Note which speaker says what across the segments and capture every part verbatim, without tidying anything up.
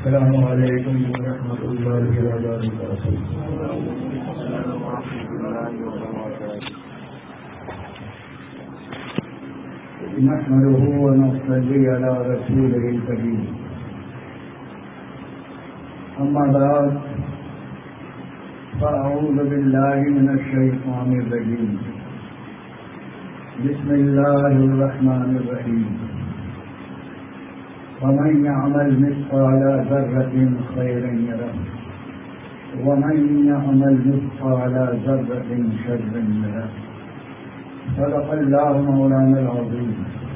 Speaker 1: السلام علیکم ورحمۃ اللہ وبرکاتہ. نحمده ونصلي على رسوله الكريم. أما بعد فأعوذ بالله من الشيطان الرجيم. بسم الله الرحمن الرحيم. ومن يعمل مثقال ذرة خيرا يره ومن يعمل مثقال ذرة شرا يره. صدق الله مولانا العظيم.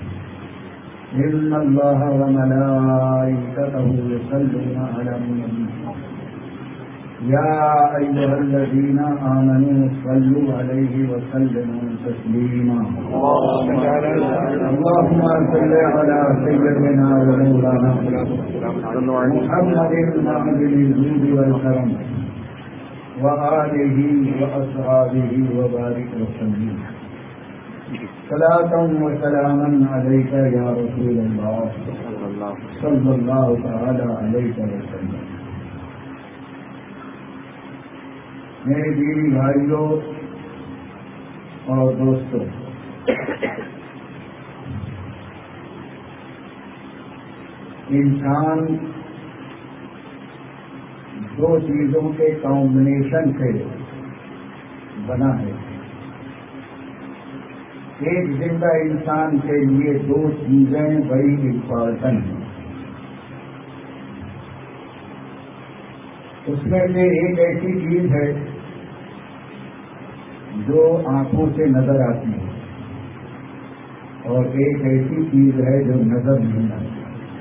Speaker 1: إن الله وملائكته يصلون على النبي يا أيها الذين آمنوا صلوا عليه وسلموا تسليما. اللهم صل على سيدنا ومولانا محمد معدن الجود والكرم وآله وأصحابه وبارك وسلم. صلاة وسلاما عليك يا رسول الله صلى الله تعالى عليك وسلم. میرے دینی بھائیوں اور دوستوں، انسان دو چیزوں کے کمبینیشن سے بنا ہے. ایک زندہ انسان کے لیے دو چیزیں بڑی امپورٹنٹ ہیں. اس میں سے ایک ایسی چیز ہے جو آنکھوں سے نظر آتی ہے اور ایک ایسی چیز ہے جو نظر نہیں آتی.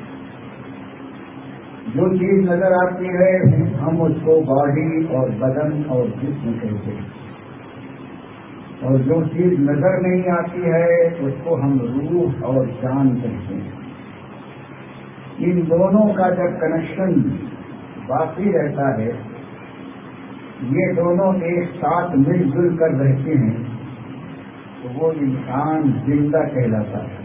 Speaker 1: جو چیز نظر آتی ہے ہم اس کو باڈی اور بدن اور جسم کہتے ہیں، اور جو چیز نظر نہیں آتی ہے اس کو ہم روح اور جان کہتے ہیں. ان دونوں کا جب کنیکشن باقی رہتا ہے، یہ دونوں ایک ساتھ مل جل کر رہتے ہیں، تو وہ انسان زندہ کہلاتا ہے.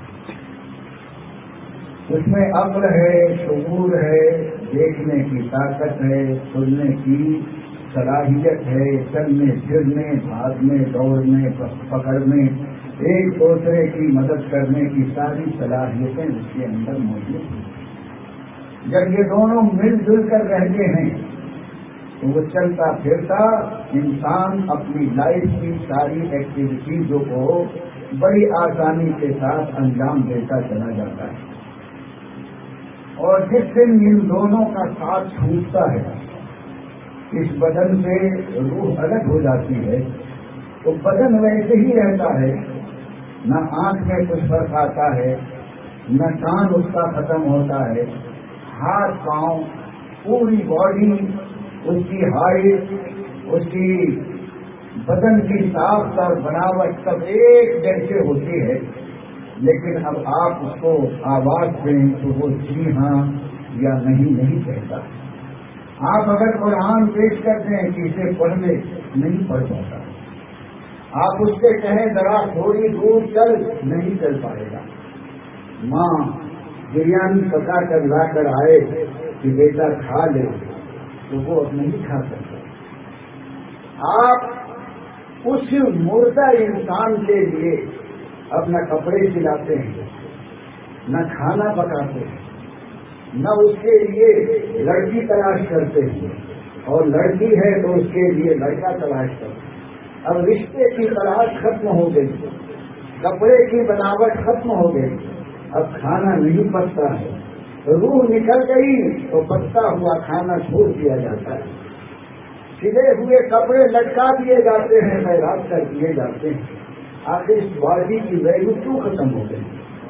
Speaker 1: اس میں عقل ہے، شعور ہے، دیکھنے کی طاقت ہے، سننے کی صلاحیت ہے، چلنے پھرنے، بھاگنے، دوڑنے، پکڑنے، ایک دوسرے کی مدد کرنے کی ساری صلاحیتیں اس کے اندر موجود ہیں. جب یہ دونوں مل جل کر رہتے ہیں تو وہ چلتا پھرتا انسان اپنی لائف کی ساری ایکٹیویٹیزوں کو بڑی آسانی کے ساتھ انجام دیتا چلا جاتا ہے. اور جس دن ان دونوں کا ساتھ چھوٹتا ہے، اس بدن سے روح الگ ہو جاتی ہے، تو بدن ویسے ہی رہتا ہے. نہ آنکھ میں کچھ فرق آتا ہے، نہ کان اس کا ختم ہوتا ہے، ہاتھ پاؤں پوری باڈی اس کی ہائٹ، اس کی بدن کی ساخت اور بناوٹ سب ایک جیسے ہوتی ہے. لیکن اب آپ اس کو آواز دیں تو وہ جی ہاں یا نہیں نہیں کہتا. آپ اگر قرآن پیش کرتے ہیں کہ اسے پڑھ لے، نہیں پڑھ پاتا. آپ اس سے کہیں ذرا تھوڑی دور چل، نہیں چل پائے گا. ماں بریانی پکا کر لا کر آئے کہ بیٹا کھا لے، تو وہ اب نہیں کھا سکتا. آپ اس مردہ انسان کے لیے اپنا کپڑے سلاتے ہیں، نہ کھانا پکاتے ہیں، نہ اس کے لیے لڑکی تلاش کرتے ہیں، اور لڑکی ہے تو اس کے لیے لڑکا تلاش کرتے ہیں. اب رشتے کی تلاش ختم ہو گئی، کپڑے کی بناوٹ ختم ہو گئی، اب کھانا نہیں پکتا ہے. روح نکل گئی تو پکتا ہوا کھانا چھوڑ دیا جاتا ہے. سلے ہوئے کپڑے لٹکا دیے جاتے ہیں، خیرات کر دیے جاتے ہیں. آخر اس باڈی کی ویلو کیوں ختم ہو گئی؟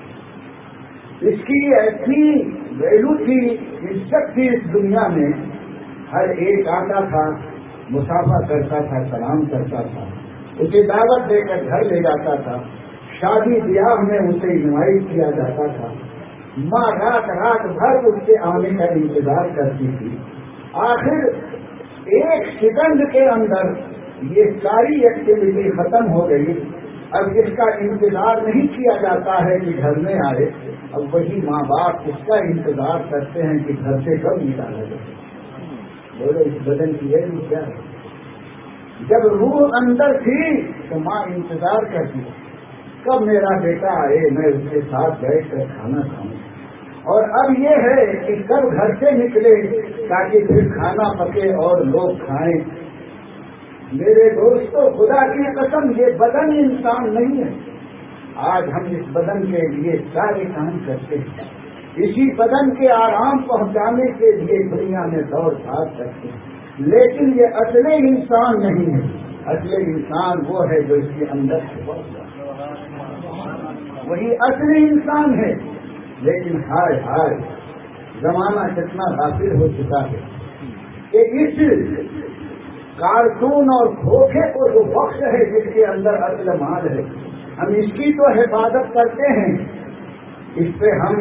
Speaker 1: اس کی ایسی ویلو تھی، عزت تھی اس دنیا میں. ہر ایک آتا تھا، مسافہ کرتا تھا، سلام کرتا تھا، اسے دعوت دے کر گھر لے جاتا تھا، شادی بیاہ میں اسے انوائٹ کیا جاتا تھا. ماں رات رات بھر اس کے آنے کا انتظار کرتی تھی. آخر ایک سیکنڈ کے اندر یہ ساری ایکٹیویٹی ختم ہو گئی. اب اس کا انتظار نہیں کیا جاتا ہے کہ گھر میں آئے، اب وہی ماں باپ اس کا انتظار کرتے ہیں کہ گھر سے کب نکالا جائے. بولو اس بدن کی ہے کیا ہے؟ جب روح اندر تھی تو ماں انتظار کرتی کب میرا بیٹا آئے میں اس کے ساتھ بیٹھ کر کھانا کھاؤں. اور اب یہ ہے کہ کب گھر سے نکلے تاکہ پھر کھانا پکے اور لوگ کھائیں. میرے دوستو خدا کی قسم یہ بدن انسان نہیں ہے. آج ہم اس بدن کے لیے سارے کام کرتے ہیں, اسی بدن کے آرام پہنچانے کے لیے دنیا میں دوڑ بھاگ کرتے ہیں, لیکن یہ اصل انسان نہیں ہے. اصل انسان وہ ہے جو اس کے اندر چھپا ہوا, وہی اصل انسان ہے. لیکن ہائے ہائے زمانہ کتنا غافل ہو چکا ہے کہ اس کارٹون اور دھوکے کو جو بخش ہے جس کے اندر اصل مال ہے, ہم اس کی تو حفاظت کرتے ہیں, اس پہ ہم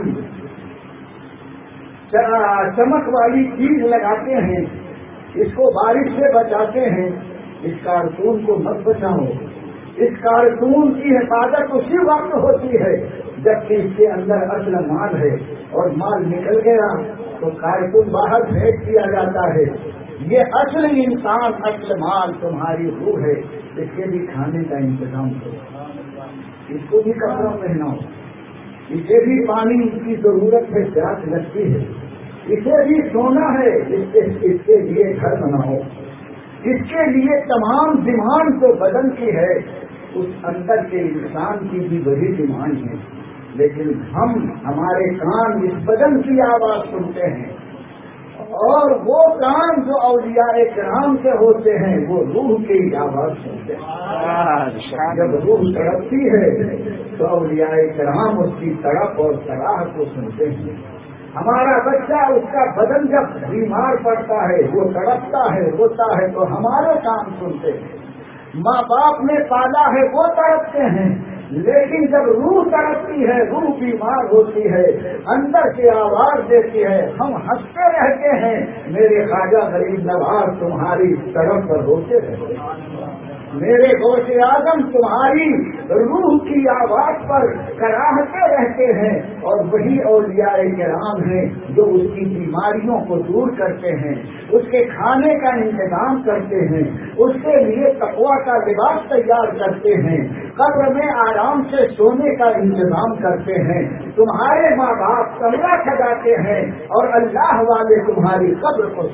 Speaker 1: چمک والی چیز لگاتے ہیں, اس کو بارش سے بچاتے ہیں. اس کارٹون کو مت بچاؤ. اس کارٹون کی حفاظت اسی وقت ہوتی ہے جبکہ اس کے اندر اصل مال ہے, اور مال نکل گیا تو کارٹون باہر پھینک دیا جاتا ہے. یہ اصل انسان اصل مال تمہاری روح ہے. اس کے بھی کھانے کا انتظام کرو, اس کو بھی کپڑا پہناؤ, اسے بھی پانی کی ضرورت ہے, پیاس لگتی ہے, اسے بھی سونا ہے, اس کے اس کے لیے گھر بناؤ. اس کے لیے تمام ڈیمانڈ جو بدن کی ہے اس اندر کے انسان کی بھی وہی ڈیمانڈ ہے. لیکن ہم ہمارے کان اس بدن کی آواز سنتے ہیں, اور وہ کام جو اولیاء کرام کے ہوتے ہیں وہ روح کی آواز سنتے ہیں. جب روح تڑپتی ہے تو اولیاء کرام اس کی تڑپ اور تڑاہ کو سنتے ہیں. ہمارا بچہ اس کا بدن جب بیمار پڑتا ہے وہ تڑپتا ہے روتا ہے تو ہمارے کام سنتے ہیں. ماں باپ نے پالا ہے وہ تڑپتے ہیں, لیکن جب روح تڑپتی ہے, روح بیمار ہوتی ہے, اندر سے آواز دیتی ہے, ہم ہنستے رہتے ہیں. میرے خواجہ غریب نواز تمہاری تڑپ پر روتے رہتے ہیں. میرے غوث اعظم تمہاری روح کی آواز پر کراہتے رہتے ہیں. اور وہی اولیاء کرام ہیں جو اس کی بیماریوں کو دور کرتے ہیں, اس کے کھانے کا انتظام کرتے ہیں, اس کے لیے تقویٰ کا لباس تیار کرتے ہیں, قبر میں آرام سے سونے کا انتظام کرتے ہیں. تمہارے ماں باپ کمرہ سجاتے ہیں اور اللہ والے تمہاری قبر کو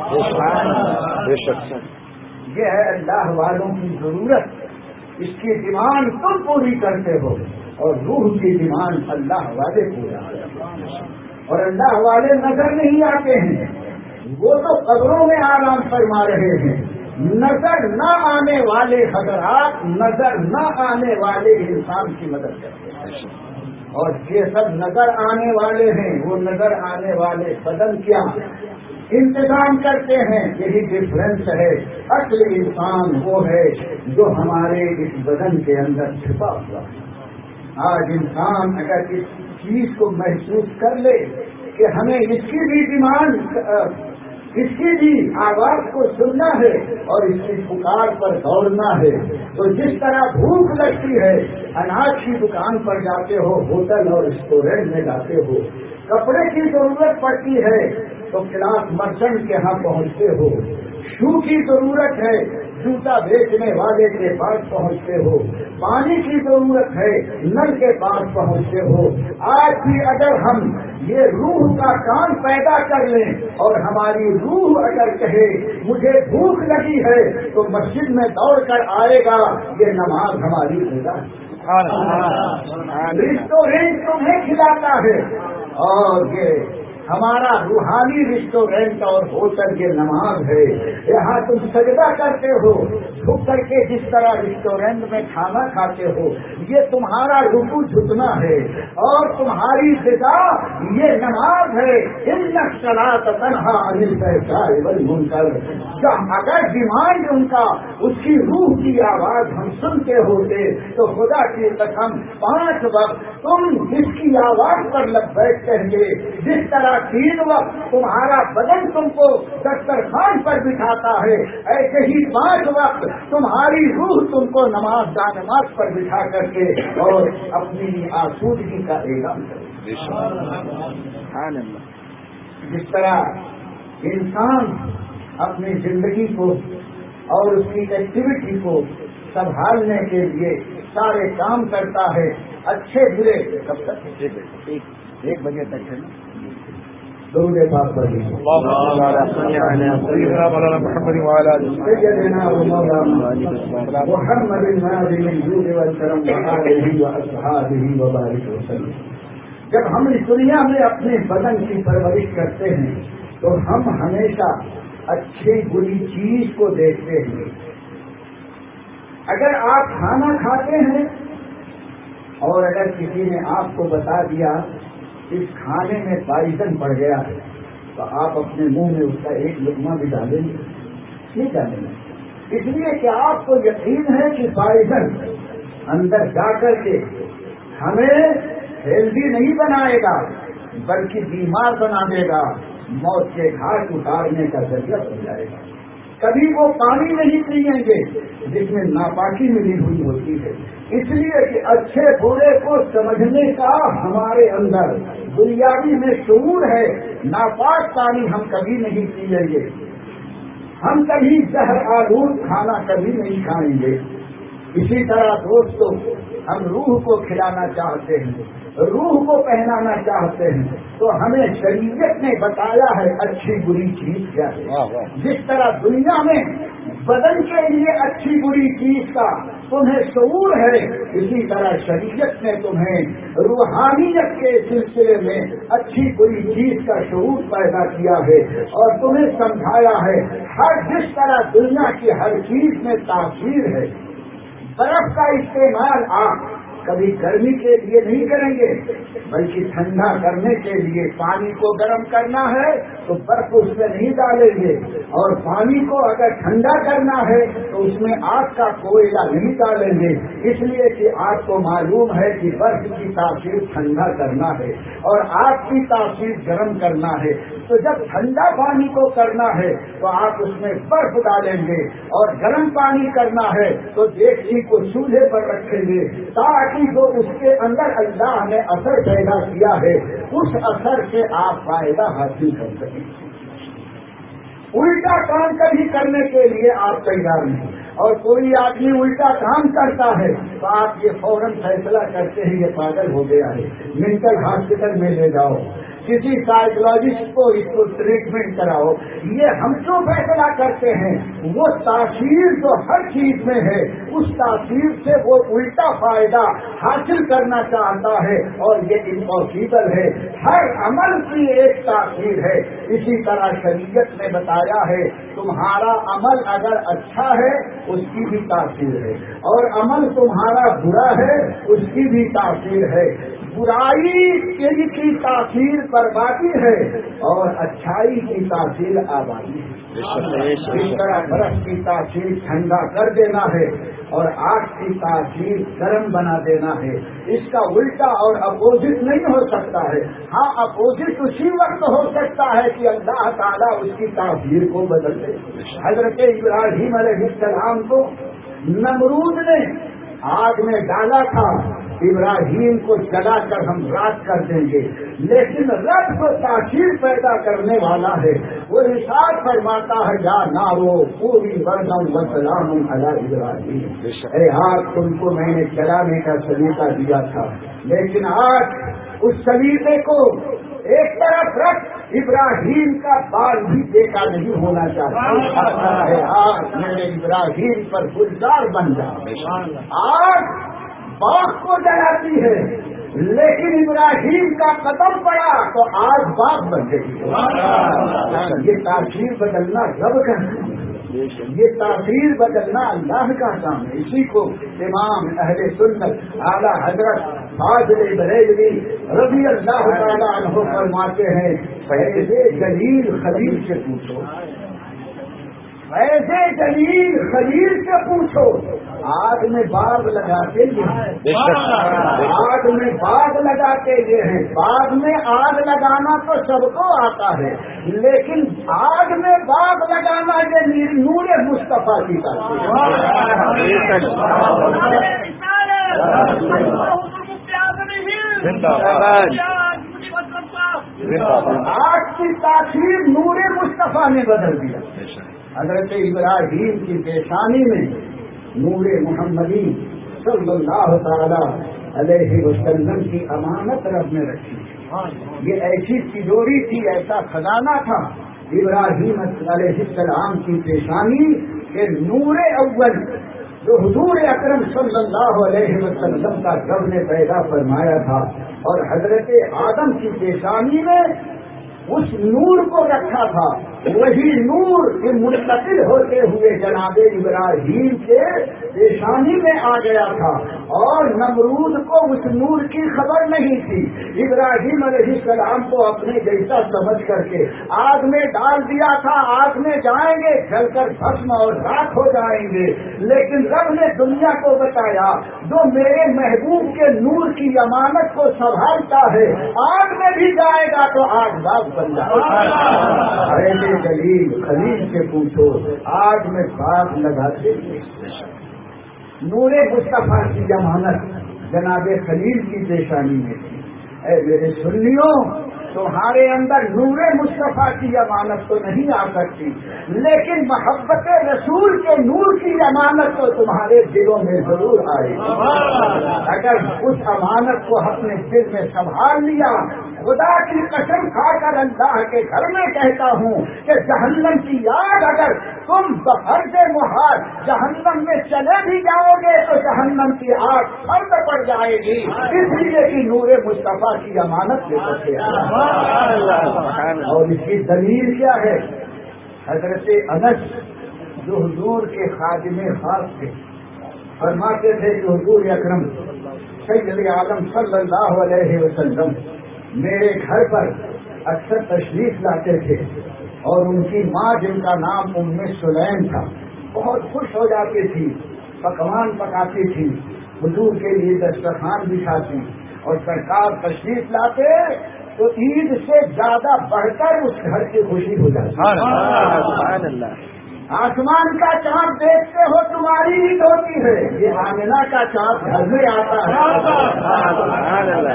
Speaker 1: سجاتے ہیں. یہ ہے اللہ والوں کی ضرورت. اس کی ڈیمانڈ تم پوری کرتے ہو اور روح کی ڈیمانڈ اللہ والے پورا کرتے ہیں. اور اللہ والے نظر نہیں آتے ہیں, وہ تو قبروں میں آرام فرما رہے ہیں. نظر نہ آنے والے حضرات نظر نہ آنے والے انسان کی مدد کرتے ہیں, اور یہ سب نظر آنے والے ہیں. وہ نظر آنے والے بدن کیا انتظام کرتے ہیں. یہی ڈفرینس ہے. اصل انسان وہ ہے جو ہمارے اس بدن کے اندر چھپا ہوا ہے. آج انسان اگر اس چیز کو محسوس کر لے کہ ہمیں اس کی بھی ڈیمانڈ, اس کی بھی آواز کو سننا ہے اور اس کی پکار پر دوڑنا ہے, تو جس طرح بھوک لگتی ہے اناج کی دکان پر جاتے ہو, ہوٹل اور ریسٹورینٹ میں جاتے ہو, کپڑے کی ضرورت پڑتی ہے تو کلاس مرچنٹ کے ہاں پہنچتے ہو, شو کی ضرورت ہے جوتا بیچنے والے کے پاس پہنچتے ہو, پانی کی ضرورت ہے نل کے پاس پہنچتے ہو. آج بھی اگر ہم یہ روح کا کام پیدا کر لیں اور ہماری روح اگر کہے مجھے بھوک لگی ہے تو مسجد میں دوڑ کر آئے گا, یہ نماز ہماری غذا ہے. ریسٹورینٹ تمہیں کھلاتا ہے اور یہ ہمارا روحانی ریسٹورینٹ اور ہوٹل یہ نماز ہے. یہاں تم سجدہ کرتے ہو جھک کر کے, جس طرح ریسٹورینٹ میں کھانا کھاتے ہو, یہ تمہارا رکوع جھکنا ہے اور تمہاری غذا یہ نماز ہے. ان الصلاۃ تنہی عن الفحشاء والمنکر. اگر ڈیمانڈ ان کا اس کی روح کی آواز ہم سنتے ہوتے تو خدا کی قسم پانچ وقت تم جس کی آواز پر لبیک کہتے, جس طرح تین وقت تمہارا بدن تم کو دسترخوان پر بٹھاتا ہے، ایسے ہی پانچ وقت تمہاری روح تم کو نماز جانماز پر بٹھا کر کے اور اپنی آسودگی کا اعلان کرے۔ جس طرح انسان اپنی زندگی کو اور اس کی ایکٹیویٹی کو سنبھالنے کے لیے سارے کام کرتا ہے، اچھے برے کب تک ایک بجے تک ہے نا، درود پاک پڑھیں سیدنا و مولانا محمد النبی الجود والکرم وآلہ واصحابہ وبارک وسلم۔ جب ہم اس دنیا میں اپنے بدن کی پرورش کرتے ہیں تو ہم ہمیشہ اچھی بری چیز کو دیکھتے ہیں۔ اگر آپ کھانا کھاتے ہیں اور اگر کسی نے آپ کو بتا دیا اس کھانے میں پائزن پڑ گیا ہے تو آپ اپنے منہ میں اس کا ایک لقمہ بھی ڈالیں گے، نہیں ڈالیں گے، اس لیے کہ آپ کو یقین ہے کہ پائزن اندر جا کر کے ہمیں ہیلدی نہیں بنائے گا بلکہ بیمار بنا دے گا، موت کے گھاٹ اتارنے کا ذریعہ بن جائے گا۔ کبھی وہ پانی نہیں پیئیں گے جس میں ناپاکی ملی ہوئی ہوتی ہے، اس لیے کہ اچھے برے کو سمجھنے کا ہمارے اندر بنیادی میں شعور ہے۔ ناپاک پانی ہم کبھی نہیں پیئیں گے، ہم کبھی زہر آلود کھانا کبھی نہیں کھائیں گے۔ اسی طرح دوستوں ہم روح کو کھلانا چاہتے ہیں، روح کو پہنانا چاہتے ہیں تو ہمیں شریعت نے بتایا ہے اچھی بری چیز کیا ہے۔ جس طرح دنیا میں بدن کے لیے اچھی بری چیز کا تمہیں شعور ہے، اسی طرح شریعت نے تمہیں روحانیت کے سلسلے میں اچھی بری چیز کا شعور پیدا کیا ہے اور تمہیں سمجھایا ہے ہر جس طرح دنیا کی ہر چیز میں تاثیر ہے۔ برف کا استعمال آپ کبھی گرمی کے لیے نہیں کریں گے بلکہ ٹھنڈا کرنے کے لیے پانی کو گرم کرنا ہے تو برف اس میں نہیں ڈالیں گے، اور پانی کو اگر ٹھنڈا کرنا ہے تو اس میں آگ کا کوئلہ نہیں ڈالیں گے، اس لیے کہ آپ کو معلوم ہے کہ برف کی تاثیر ٹھنڈا کرنا ہے اور آگ کی تاثیر گرم کرنا ہے۔ تو جب ٹھنڈا پانی کو کرنا ہے تو آپ اس میں برف ڈالیں گے، اور گرم پانی کرنا ہے تو دیگچی کو چولہے پر رکھیں گے تاکہ جو اس کے اندر اللہ نے اثر پیدا کیا ہے اس اثر سے آپ فائدہ حاصل کر سکیں۔ الٹا کام کبھی کرنے کے لیے آپ تیار نہیں، اور کوئی آدمی الٹا کام کرتا ہے تو آپ یہ فوراً فیصلہ کرتے ہیں یہ پاگل ہو گیا ہے، مینٹل ہاسپٹل میں لے جاؤ، کسی سائیکولوجسٹ کو اس کو ٹریٹمنٹ کراؤ۔ یہ ہم جو فیصلہ کرتے ہیں وہ تاثیر جو ہر چیز میں ہے اس تاثیر سے وہ الٹا فائدہ حاصل کرنا چاہتا ہے، اور یہ امپاسبل ہے۔ ہر عمل کی ایک تاثیر ہے۔ اسی طرح شریعت نے بتایا ہے تمہارا عمل اگر اچھا ہے اس کی بھی تاثیر ہے، اور عمل تمہارا برا ہے اس کی بھی تاثیر ہے۔ برائی کی تاثیر بربادی ہے اور اچھائی کی تاثیر آبادی ہے۔ اس طرح برف کی تاثیر ٹھنڈا کر دینا ہے اور آگ کی تاثیر گرم بنا دینا ہے، اس کا الٹا اور اپوزٹ نہیں ہو سکتا ہے۔ ہاں اپوزٹ اسی وقت ہو سکتا ہے کہ اللہ تعالیٰ اس کی تاثیر کو بدل دے۔ حضرت ابراہیم علیہ السلام کو نمرود نے آگ میں ڈالا تھا، ابراہیم کو جلا کر ہم راک کر دیں گے، لیکن رب کو تاثیر پیدا کرنے والا ہے، وہ ارشاد فرماتا ہے یا نارو پوری بردم و سلام علی ابراہیم، اے آگ تم کو میں نے جلانے کا سلیقہ دیا تھا، لیکن آج اس سلیقے کو ایک طرف رکھ، ابراہیم کا بال بھی دیکھا نہیں ہونا چاہتا، آج میرے ابراہیم پر گلزار بن جا۔ آج باغ کو جلاتی ہے لیکن ابراہیم کا قدم پڑا تو آج باغ بن گئی۔ یہ تاثیر بدلنا رب کا کام ہے، یہ تاثیر بدلنا اللہ کا کام ہے۔ اسی کو امام اہل سنت اعلیٰ حضرت فاضل بریلوی رضی اللہ تعالیٰ عنہ فرماتے ہیں فیض جلیل خلیل سے پوچھو، ایسے جلیل خلیل سے پوچھو، آگ میں باغ لگاتے یہ آگ میں باغ لگاتے یہ ہیں. باغ میں آگ لگانا تو سب کو آتا ہے، لیکن آگ میں باغ لگانا یہ نور مصطفیٰ کی بات آگ کی تاثیر نور مصطفیٰ نے بدل دیا. حضرت ابراہیم کی پیشانی میں نور محمدی صلی اللہ تعالی علیہ وسلم کی امانت رب نے رکھی. یہ ایسی تجوری تھی، ایسا خزانہ تھا ابراہیم علیہ السلام کی پیشانی کہ نور اول جو حضور اکرم صلی اللہ علیہ وسلم کا رب نے پیدا فرمایا تھا، اور حضرت آدم کی پیشانی میں اس نور کو رکھا تھا. وہی نور کہ منتقل ہوتے ہوئے جناب ابراہیم کے پیشانی میں آ گیا تھا، اور نمرود کو اس نور کی خبر نہیں تھی. ابراہیم علیہ السلام کو اپنے جیسا سمجھ کر کے آگ میں ڈال دیا تھا. آگ میں جائیں گے جل کر بھسم اور راکھ ہو جائیں گے، لیکن رب نے دنیا کو بتایا جو میرے محبوب کے نور کی امانت کو سنبھالتا ہے آگ میں بھی جائے گا تو آگ باغ بن جائے گا. جلیل خلیل سے پوچھو آج میں باغ لگاتے نور مصطفیٰ کی امانت جناب خلیل کی پیشانی میں تھی. اے میرے سنیوں، تمہارے اندر نور مصطفیٰ کی امانت تو نہیں آ سکتی، لیکن محبت رسول کے نور کی امانت تو تمہارے دلوں میں ضرور آئے گی. اگر اس امانت کو اپنے دل میں سنبھال لیا، خدا کی قسم کھا کر اللہ کے گھر میں کہتا ہوں کہ جہنم کی آگ اگر تم بفرض محال جہنم میں چلے بھی جاؤ گے تو جہنم کی آگ فرد پڑ جائے گی، اس لیے کہ نور مصطفیٰ کی امانت لے سکتے ہیں. اور اس کی دلیل کیا ہے؟ حضرت انس جو حضور کے خادم خاص تھے، فرماتے تھے کہ حضور اکرم سید عالم صلی اللہ علیہ وسلم میرے گھر پر اکثر تشریف لاتے تھے، اور ان کی ماں جن کا نام ام سلیم تھا بہت خوش ہو جاتی تھی، پکوان پکاتی تھی، حضور کے لیے دسترخوان بچھاتی، اور سرکار تشریف لاتے تو عید سے زیادہ بڑھ کر اس گھر کی خوشی ہو جاتی. آسمان کا چاند دیکھتے ہو تمہاری عید ہوتی ہے، یہ آمنہ کا چاند گھر میں آتا ہے.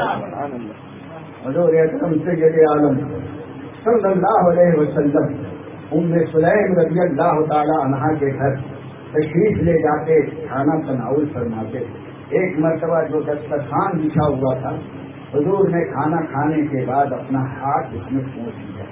Speaker 1: حضور اکرم سید عالم صلی اللہ علیہ وسلم ام سلیم رضی اللہ تعالی عنہا کے گھر تشریف لے جاتے، کھانا تناول فرماتے. ایک مرتبہ جو دسترخوان بچھا ہوا تھا، حضور نے کھانا کھانے کے بعد اپنا ہاتھ اس میں پہنچ لیا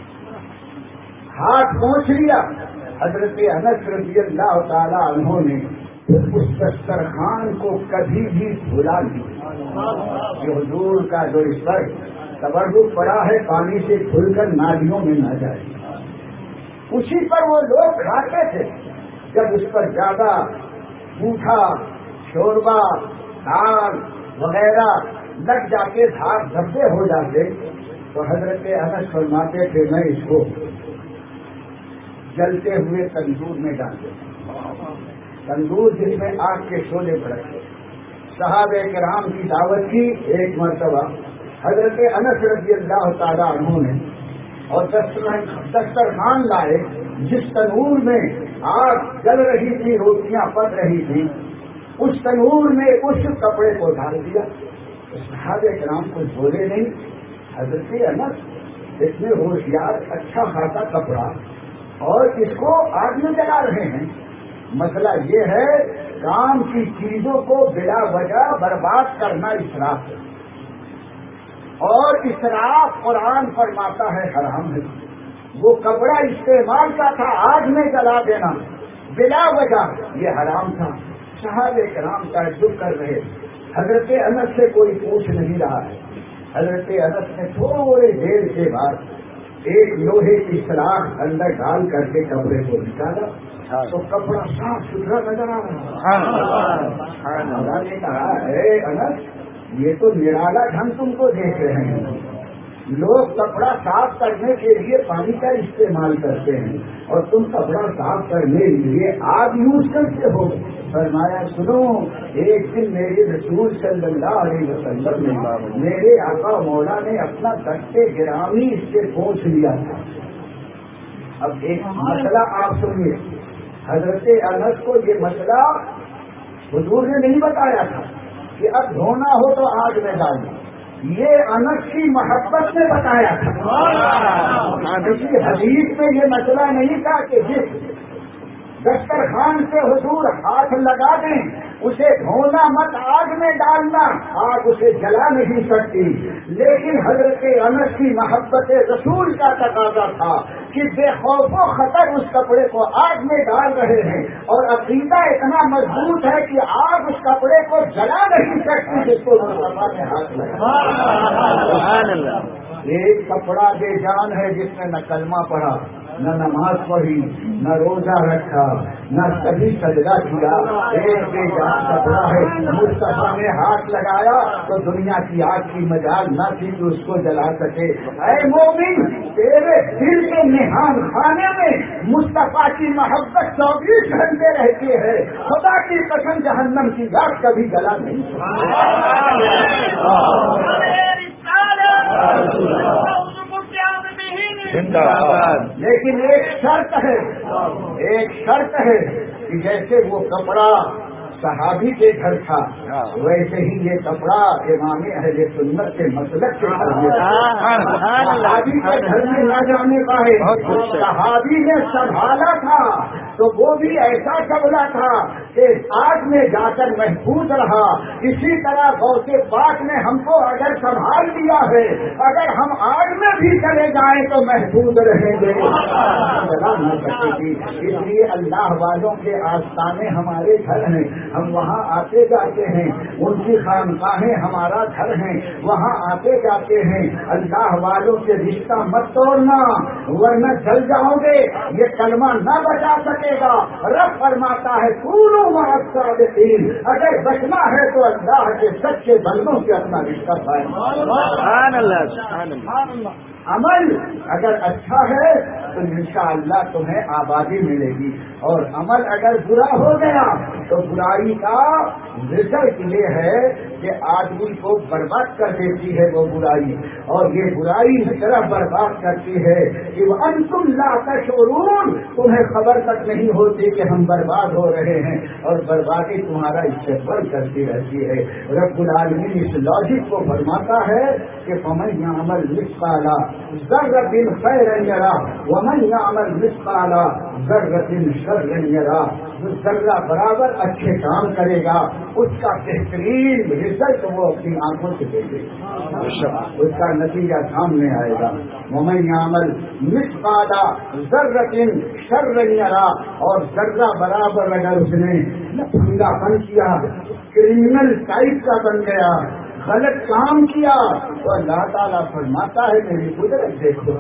Speaker 1: ہاتھ پہنچ لیا حضرت انس رضی اللہ تعالی عنہ نے اس دسترخوان کو کبھی بھی بھولا نہیں کہ حضور کا جو اس پر تبرک پڑا ہے پانی سے کھل کر نالیوں میں نہ جائے. اسی پر وہ لوگ کھاتے تھے. جب اس پر زیادہ میٹھا شوربا دال وغیرہ لگ جاتے، دھاگ دھبے ہو جاتے، تو حضرت انس فرماتے تھے میں اس کو جلتے ہوئے تندور میں ڈال دیتا. تندور جس میں آگ کے شعلے بھڑکتے. صحابہ کرام کی دعوت کی. ایک مرتبہ حضرت انس رضی اللہ تعالیٰ عنہ نے اور دسترخوان لائے جس تنور میں آگ جل رہی تھی، روٹیاں پک رہی تھی، اس تنور میں اس کپڑے کو ڈال دیا. صحابہ کرام کو بولے نہیں. حضرت انس اس میں ہوشیار اچھا خاصا کپڑا اور اس کو آگ میں جلا رہے ہیں. مسئلہ یہ ہے کام کی چیزوں کو بلا وجہ برباد کرنا اسراف ہے، اور اسراف قرآن فرماتا ہے حرام ہے. وہ کپڑا استعمال کا تھا، آگ میں جلا دینا بلا وجہ یہ حرام تھا. صحابہ کرام تعجب کر رہے. حضرت انس سے کوئی پوچھ نہیں رہا ہے. حضرت انس نے تھوڑی دیر کے بعد ایک لوہے کی سلاخ اندر ڈال کر کے کپڑے کو نکالا تو کپڑا صاف ستھرا نظر آ رہا. نے کہا اے انس یہ تو نرالا ڈھنگ تم کو دیکھ رہے ہیں. لوگ کپڑا صاف کرنے کے لیے پانی کا استعمال کرتے ہیں اور تم کپڑا صاف کرنے کے لیے آگ یوز کرتے ہو. فرمایا سنو، ایک دن میرے رسول صلی اللہ علیہ وسلم نے میرے آقا مولا نے اپنا دستے گرامی اس سے پوچھ لیا تھا. اب ایک مسئلہ آپ سنیے. حضرت انس کو یہ مسئلہ حضور نے نہیں بتایا تھا کہ اب دھونا ہو تو آگ میں ڈالنا. یہ انس کی محبت نے بتایا تھا. کسی حدیث میں یہ مسئلہ نہیں تھا کہ جس دسترخوان سے حضور ہاتھ لگا دیں اسے دھونا مت، آگ میں ڈالنا، آگ اسے جلا نہیں سکتی. لیکن حضرت انس کی محبت رسول کا تقاضا تھا کہ بے خوف و خطر اس کپڑے کو آگ میں ڈال رہے ہیں اور عقیدہ اتنا مضبوط ہے کہ آگ اس کپڑے کو جلا نہیں سکتی جس کو مصطفیٰ نے ہاتھ لگایا. ایک کپڑا بے جان ہے جس نے نہ کلمہ پڑھا، نہ نماز پڑھی، نہ روزہ رکھا، نہ کبھی سجدہ کیا. ایک بے جان کپڑا ہے. مصطفیٰ نے ہاتھ لگایا تو دنیا کی آگ کی مجال نہ تھی کہ اس کو جلا سکے. اے مومن، تیرے دل کے نہان خانے میں مصطفیٰ کی محبت چوبیس گھنٹے رہتی ہے. خدا کی قسم جہنم کی آگ کبھی جلا نہیں. لیکن ایک شرط ہے، ایک شرط ہے کہ جیسے وہ کپڑا صحابی کے گھر تھا ویسے ہی یہ کپڑا امام اہل سنت کے مسلک کے گھر میں تھا. صحابی کے گھر میں نہ جانے پائے. صحابی نے سنبھالا تھا تو وہ بھی ایسا کپڑا تھا کہ آگ میں جا کر محفوظ رہا. اسی طرح غوث پاک نے ہم کو اگر سنبھال لیا ہے، اگر ہم آگ میں بھی چلے جائیں تو محفوظ رہیں گے، چلا نہ سکے گی. اس لیے اللہ والوں کے آستانے ہمارے گھر ہیں، ہم وہاں آتے جاتے ہیں. ان کی خانقاہیں ہمارا گھر ہیں، وہاں آتے جاتے ہیں. اللہ والوں سے رشتہ مت توڑنا ورنہ جل جاؤ گے. یہ کلمہ نہ بچا سکے گا. رب فرماتا ہے کونوا مع الصادقین. اگر بچنا ہے تو اللہ کے سچے بندوں سے اپنا رشتہ پائے. سبحان اللہ سبحان اللہ. عمل اگر اچھا ہے تو انشاءاللہ تمہیں آبادی ملے گی، اور عمل اگر برا ہو گیا تو برائی کا رزلٹ یہ ہے کہ آدمی کو برباد کر دیتی ہے وہ برائی. اور یہ برائی اس طرح برباد کرتی ہے کہ وانتم لا تشعرون، تمہیں خبر تک نہیں ہوتی کہ ہم برباد ہو رہے ہیں، اور بربادی تمہارا استقبال کرتی رہتی ہے. رب العالمین اس لاجک کو فرماتا ہے کہ فمن یعمل مثقال ذرۃ خیرا یرہ ومن یعمل مثقال ذرۃ شرا یرہ. جو ذرہ برابر اچھے کام کرے گا اس کا بہترین رزلٹ وہ اپنی آنکھوں سے دیکھے گا، اس کا نتیجہ سامنے آئے گا. ومن یعمل مثقال ذرۃ شرا یرہ، اور ذرہ برابر اگر اس نے لفنگا پن کیا، کرمنل ٹائپ کا بن گیا، غلط کام کیا، تو اللہ تعالیٰ فرماتا ہے میری قدرت دیکھو،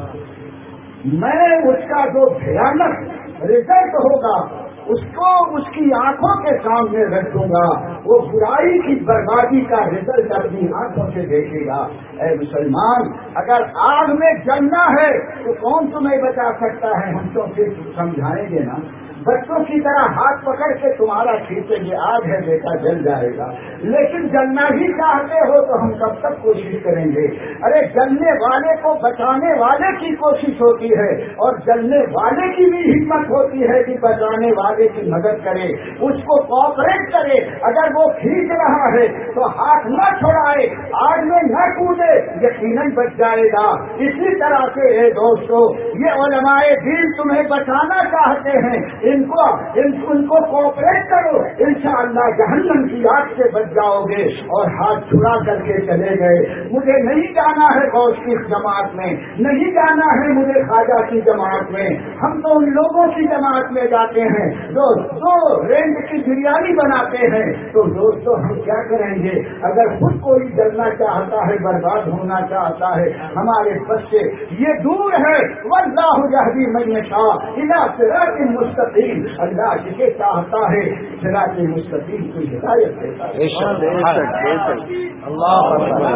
Speaker 1: میں اس کا جو بھیانک رزلٹ ہوگا اس کو اس کی آنکھوں کے سامنے رکھوں گا. وہ برائی کی بربادی کا رزلٹ اپنی آنکھوں سے دیکھے گا. اے مسلمان، اگر آگ میں جلنا ہے تو کون تمہیں بچا سکتا ہے؟ ہم تو پھر سمجھائیں گے نا. بچوں کی طرح ہاتھ پکڑ کے تمہارا کھینچیں گے، آگ ہے بیٹا جل جائے گا. لیکن جلنا ہی چاہتے ہو تو ہم کب تک کوشش کریں گے؟ ارے جلنے والے کو بچانے والے کی کوشش ہوتی ہے، اور جلنے والے کی بھی ہمت ہوتی ہے کہ بچانے والے کی مدد کرے، اس کو کوآپریٹ کرے. اگر وہ کھینچ رہا ہے تو ہاتھ نہ چھوڑائے، آگ میں نہ کودے، یقیناً بچ جائے گا. اسی طرح سے اے دوستو، یہ علماء دین تمہیں بچانا چاہتے ہیں، ان کو ان, ان کو کوآپریٹ کرو، انشاءاللہ جہنم کی آگ سے بچ جاؤ گے. اور ہاتھ چھڑا کر کے چلے گئے، مجھے نہیں جانا ہے غوث کی جماعت میں، نہیں جانا ہے مجھے خواجہ کی جماعت میں، ہم تو ان لوگوں کی جماعت میں جاتے ہیں جو دو رینج کی بریانی بناتے ہیں. تو دوستو ہم کیا کریں گے؟ اگر خود کوئی جلنا چاہتا ہے، برباد ہونا چاہتا ہے، ہمارے بچے یہ دور ہے واللہ واللہ یہدی من یشاء الی صراط مستقیم، اللہ جسے چاہتا ہے صراط مستقیم کی ہدایت دیتا ہے۔ اللہ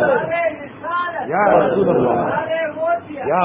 Speaker 2: یا رسول اللہ یا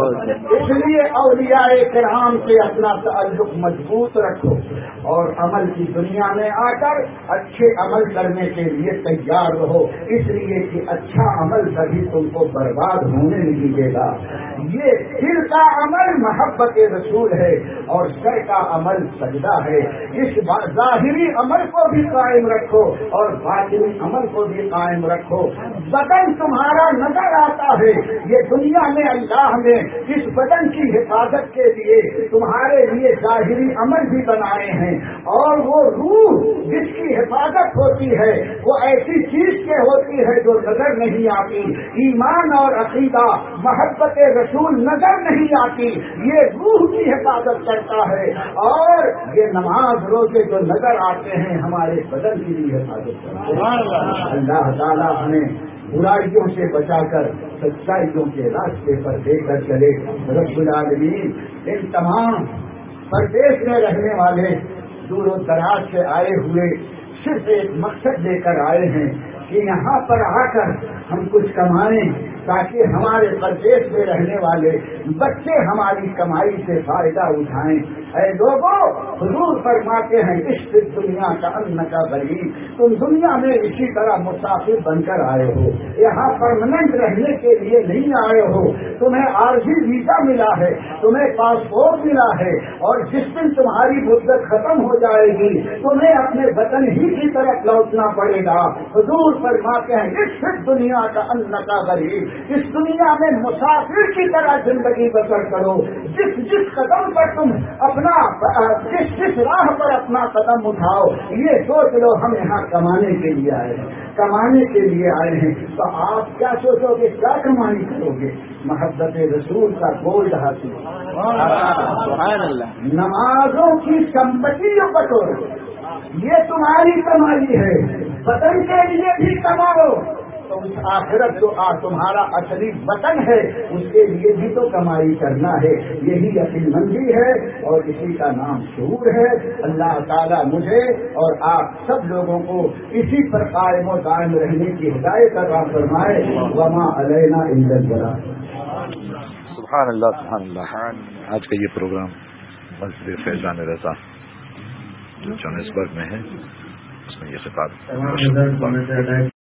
Speaker 1: اس لیے اولیاء کرام سے اپنا تعلق مضبوط رکھو اور عمل کی دنیا میں آ کر اچھے عمل کرنے کے لیے تیار رہو، اس لیے کہ اچھا عمل کبھی تم کو برباد ہونے نہیں دے گا۔ یہ دل کا عمل محبت رسول ہے اور سر کا عمل سجدہ ہے۔ اس ظاہری عمل کو بھی قائم رکھو اور باطنی عمل کو بھی قائم رکھو۔ بدن تمہارا نظر آتا ہے، یہ دنیا میں اللہ نے اس بدن کی حفاظت کے لیے تمہارے لیے ظاہری عمل بھی بنائے ہیں، اور وہ روح جس کی حفاظت ہوتی ہے وہ ایسی چیز کے ہوتی ہے جو نظر نہیں آتی۔ ایمان اور عقیدہ محبت رسول نظر نہیں آتی، یہ روح کی حفاظت کرتا ہے، اور یہ نماز روزے جو نظر آتے ہیں ہمارے بدن کی بھی حفاظت کرتے ہیں۔ اللہ تعالیٰ ہمیں برائیوں سے بچا کر سچائیوں کے راستے پر لے کر چلے۔ رب العالمین ان تمام پردیش میں رہنے والے دور و دراز سے آئے ہوئے صرف ایک مقصد لے کر آئے ہیں کہ یہاں پر آ کر ہم کچھ کمائیں تاکہ ہمارے پردیش میں رہنے والے بچے ہماری کمائی سے فائدہ اٹھائیں۔ اے لوگوں، حضور فرماتے ہیں عشق دنیا کا ان کا غریب، تم دنیا میں اسی طرح مسافر بن کر آئے ہو، یہاں پرماننٹ رہنے کے لیے نہیں آئے ہو۔ تمہیں عارضی ویزا ملا ہے، تمہیں پاسپورٹ ملا ہے، اور جس دن تمہاری مدت ختم ہو جائے گی تمہیں اپنے وطن ہی کی طرف لوٹنا پڑے گا۔ حضور فرماتے ہیں عشق دنیا کا ان کا غریب، اس دنیا میں مسافر کی طرح زندگی بسر کرو۔ جس جس قدم پر تم اپنا جس جس راہ پر اپنا قدم اٹھاؤ یہ سوچ لو ہم یہاں کمانے کے لیے آئے ہیں، کمانے کے لیے آئے ہیں۔ تو آپ کیا سوچو گے، کیا کمائی کرو گے؟ محبت رسول کا گولڈ حاصل، نمازوں کی سمپتی بٹورو، یہ تمہاری کمائی ہے۔ بدن کے لیے بھی کماؤ تو اس آخرت جو آ تمہارا اصلی وطن ہے اس کے لیے بھی تو کمائی کرنا ہے۔ یہی عقل مندی ہے اور اسی کا نام شعور ہے۔ اللہ تعالیٰ مجھے اور آپ سب لوگوں کو اسی پر قائم و دائم رہنے کی ہدایت عطا فرمائے۔ وما علینا الا البلاغ۔
Speaker 2: سبحان اللہ سبحان اللہ۔ آج کا یہ پروگرام مسجد فیضان رضا جو جوہانسبرگ میں ہے اس میں یہ خطاب